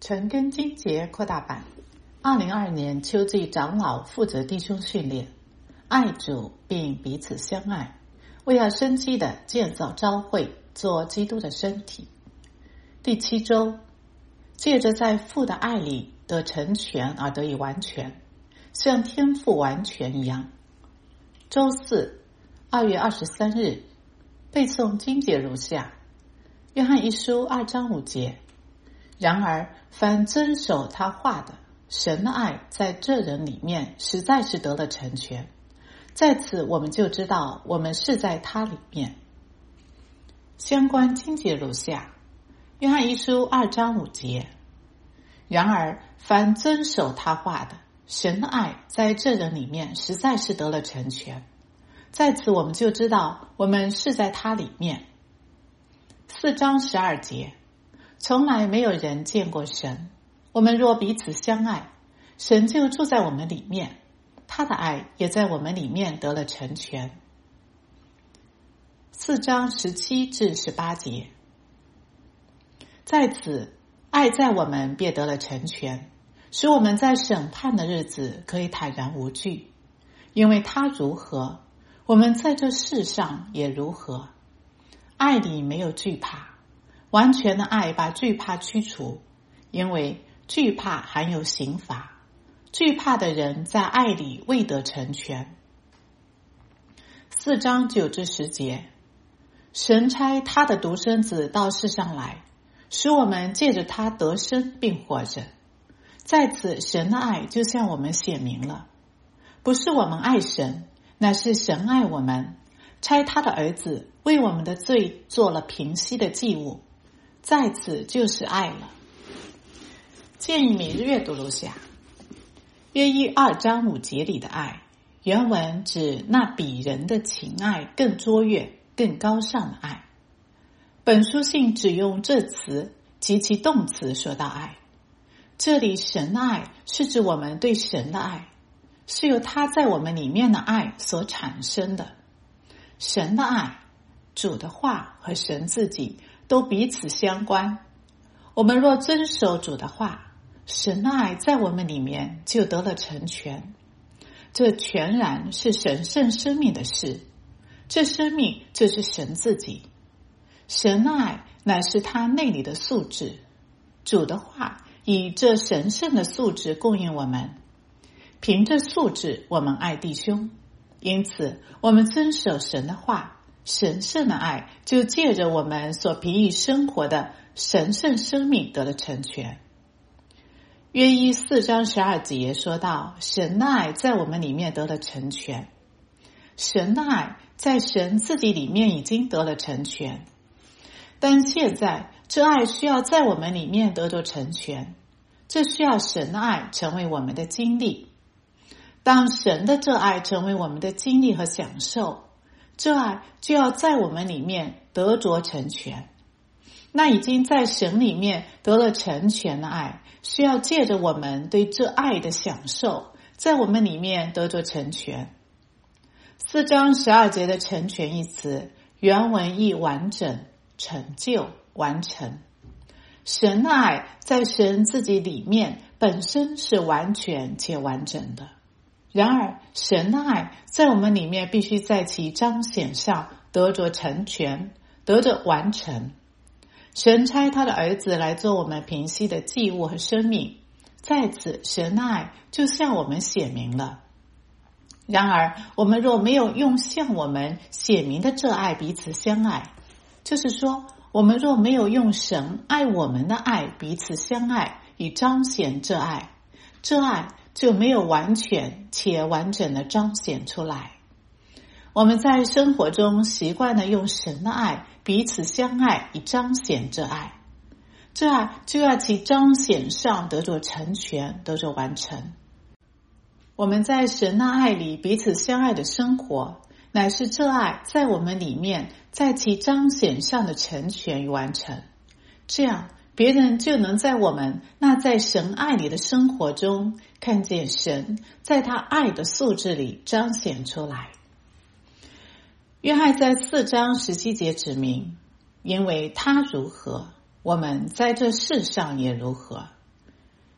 陈根金节扩大版2022年秋季长老负责弟兄训练，爱主并彼此相爱，为要生机的建造召会，做基督的身体。第7周，借着在父的爱里得成全而得以完全，像天父完全一样。周4 2月23日，背诵经节如下：约翰一书2章5节，然而凡遵守他话的，神的爱在这人里面实在是得了成全，在此我们就知道我们是在他里面。相关经节如下：约翰一书2章5节，然而凡遵守他话的，神的爱在这人里面实在是得了成全，在此我们就知道我们是在他里面。4章12节，从来没有人见过神，我们若彼此相爱，神就住在我们里面，他的爱也在我们里面得了成全。4章17至18节，在此爱在我们便得了成全，使我们在审判的日子可以坦然无惧，因为他如何，我们在这世上也如何。爱里没有惧怕，完全的爱把惧怕驱除，因为惧怕含有刑罚，惧怕的人在爱里未得成全。4章9至10节，神差他的独生子到世上来，使我们借着他得生并活着。在此神的爱就向我们显明了，不是我们爱神，乃是神爱我们，差他的儿子为我们的罪做了平息的祭物，在此就是爱了。建议每日阅读如下：约一2章5节里的爱，原文指那比人的情爱更卓越、更高尚的爱。本书信只用这词及其动词说到爱。这里神的爱是指我们对神的爱，是由他在我们里面的爱所产生的。神的爱、主的话和神自己都彼此相关。我们若遵守主的话，神的爱在我们里面就得了成全。这全然是神圣生命的事，这生命就是神自己。神的爱乃是他内里的素质，主的话以这神圣的素质供应我们，凭着素质我们爱弟兄，因此我们遵守神的话，神圣的爱就借着我们所凭以生活的神圣生命得了成全。约一4章12节说到神的爱在我们里面得了成全，神的爱在神自己里面已经得了成全，但现在这爱需要在我们里面得着成全，这需要神的爱成为我们的经历。当神的这爱成为我们的经历和享受，这爱就要在我们里面得着成全。那已经在神里面得了成全的爱，需要借着我们对这爱的享受，在我们里面得着成全。4章12节的成全一词，原文意完整、成就、完成。神的爱在神自己里面本身是完全且完整的，然而神的爱在我们里面必须在其彰显上得着成全，得着完成。神差他的儿子来做我们平息的祭物和生命，在此神的爱就向我们显明了。然而我们若没有用向我们显明的这爱彼此相爱，就是说我们若没有用神爱我们的爱彼此相爱以彰显这爱，这爱就没有完全且完整的彰显出来。我们在生活中习惯的用神的爱彼此相爱以彰显这爱，这爱就要其彰显上得着成全，得着完成。我们在神的爱里彼此相爱的生活，乃是这爱在我们里面在其彰显上的成全与完成，这样别人就能在我们那在神爱里的生活中看见神在他爱的素质里彰显出来。约翰在4章17节指明，因为他如何，我们在这世上也如何。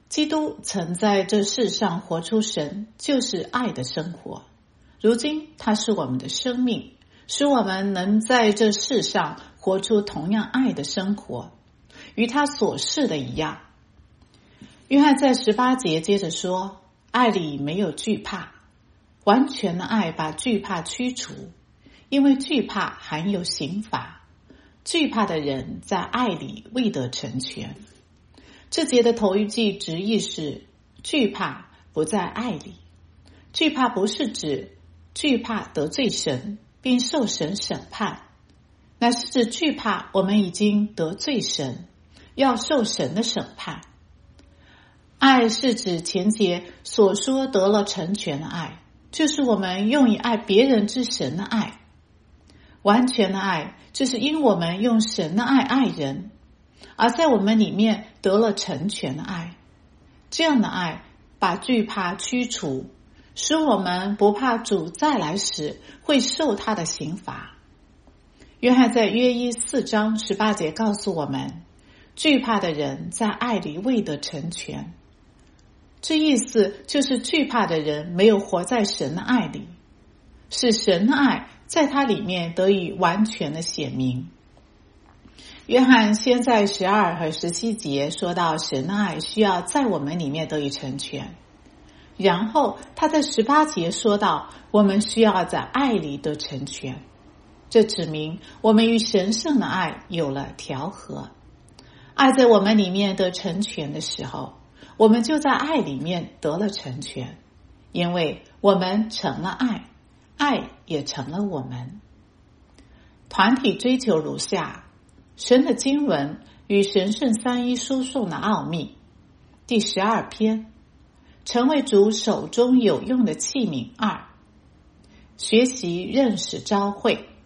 基督曾在这世上活出神就是爱的生活，如今他是我们的生命，使我们能在这世上活出同样爱的生活，与他所示的一样。约翰在18节接着说，爱里没有惧怕，完全的爱把惧怕驱除，因为惧怕含有刑罚，惧怕的人在爱里未得成全。这节的头一句直译是惧怕不在爱里。惧怕不是指惧怕得罪神并受神审判，乃是指惧怕我们已经得罪神，要受神的审判。爱是指前节所说得了成全的爱，就是我们用以爱别人之神的爱。完全的爱就是因我们用神的爱爱人，而在我们里面得了成全的爱。这样的爱把惧怕驱除，使我们不怕主再来时会受他的刑罚。约翰在约1 4章18节告诉我们，惧怕的人在爱里未得成全。这意思就是惧怕的人没有活在神的爱里，使神的爱在他里面得以完全的显明。约翰先在12和17节说到神的爱需要在我们里面得以成全，然后他在18节说到我们需要在爱里得成全，这指明我们与神圣的爱有了调和。爱在我们里面得成全的时候，我们就在爱里面得了成全，因为我们成了爱，爱也成了我们。团体追求如下：神的经文与神圣三一输送的奥秘。第12篇，成为主手中有用的器皿2，学习认识召会。